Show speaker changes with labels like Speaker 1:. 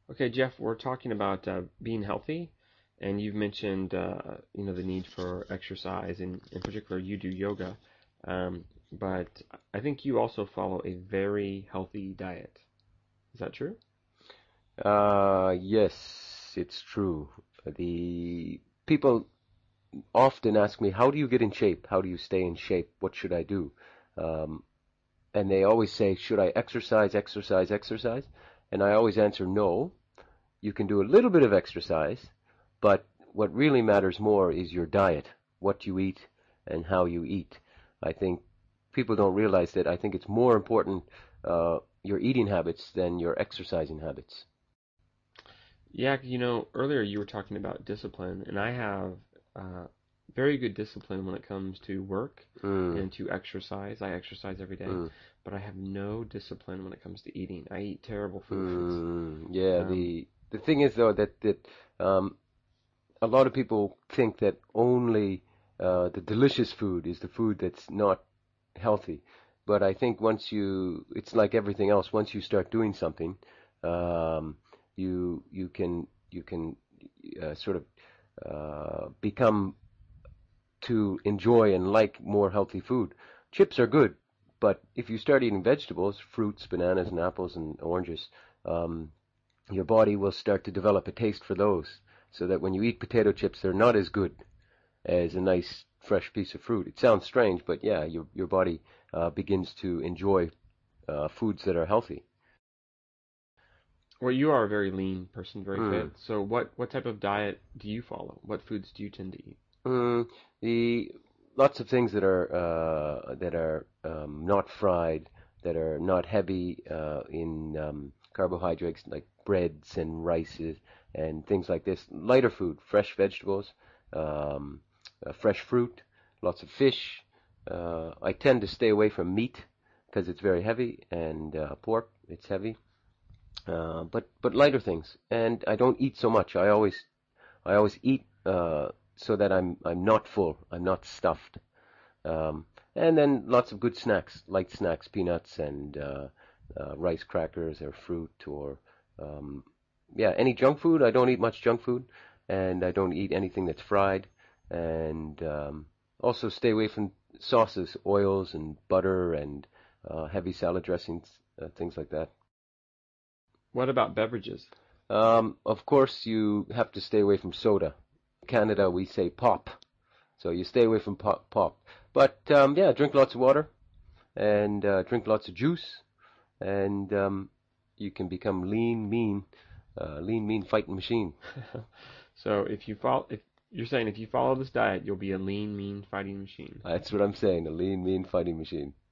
Speaker 1: Okay, Jeff, we're talking about being healthy, and you've mentioned the need for exercise, and in particular, you do yoga. But I think you also follow a very healthy diet. Is that true?
Speaker 2: Yes, it's true. The people often ask me, how do you get in shape? How do you stay in shape? What should I do? Um, and they always say, should I exercise, exercise, exercise? And I always answer, no. You can do a little bit of exercise, but what really matters more is your diet, what you eat and how you eat. I think people don't realize that. I think it's more important your eating habits than your exercising habits.
Speaker 1: Yeah, earlier you were talking about discipline, and I have uh, very good discipline when it comes to work
Speaker 2: Mm,
Speaker 1: and to exercise. I exercise every day,
Speaker 2: mm,
Speaker 1: but I have no discipline when it comes to eating. I eat terrible foods.
Speaker 2: yeah.
Speaker 1: Um,
Speaker 2: The thing is though that a lot of people think that only the delicious food is the food that's not healthy. But I think it's like everything else. Once you start doing something, um, you can sort of become to enjoy and like more healthy food. Chips are good, but if you start eating vegetables, fruits, bananas, and apples and oranges, um, your body will start to develop a taste for those. So that when you eat potato chips, they're not as good as a nice fresh piece of fruit. It sounds strange, but yeah, your body begins to enjoy foods that are healthy.
Speaker 1: Well, you are a very lean person, very
Speaker 2: Mm.
Speaker 1: fit. So what type of diet do you follow? What foods do you tend to eat?
Speaker 2: Mm. The lots of things that are not fried, that are not heavy in carbohydrates, like breads and rices and things like this. Lighter food, fresh vegetables, um, fresh fruit, lots of fish. I tend to stay away from meat because it's very heavy, and pork, it's heavy. But lighter things, and I don't eat so much. I always eat so that I'm not full. I'm not stuffed. And then lots of good snacks, light snacks, peanuts and rice crackers or fruit or um, yeah, any junk food. I don't eat much junk food, and I don't eat anything that's fried. And also stay away from sauces, oils, and butter and heavy salad dressings, things like that.
Speaker 1: What about beverages?
Speaker 2: Of course, you have to stay away from soda. In Canada, we say pop. So you stay away from pop. But yeah, drink lots of water and drink lots of juice, and you can become lean, mean fighting machine.
Speaker 1: So if you're saying if you follow this diet, you'll be a lean, mean fighting machine.
Speaker 2: That's what I'm saying, a lean, mean fighting machine.